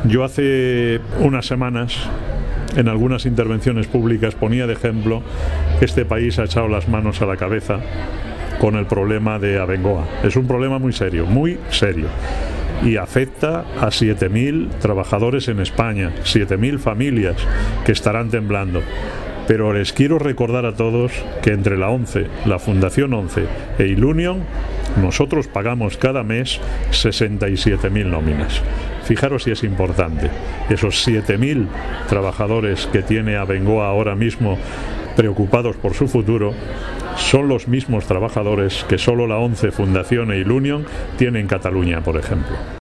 Yo hace unas semanas, en algunas intervenciones públicas, ponía de ejemplo que este país ha echado las manos a la cabeza con el problema de Abengoa. Es un problema muy serio, y afecta a 7.000 trabajadores en España, 7.000 familias que estarán temblando. Pero les quiero recordar a todos que entre la ONCE, la Fundación ONCE e Ilunion, nosotros pagamos cada mes 67.000 nóminas. Fijaros si es importante. Esos 7.000 trabajadores que tiene Abengoa ahora mismo preocupados por su futuro son los mismos trabajadores que solo la ONCE, Fundación e Ilunion tienen en Cataluña, por ejemplo.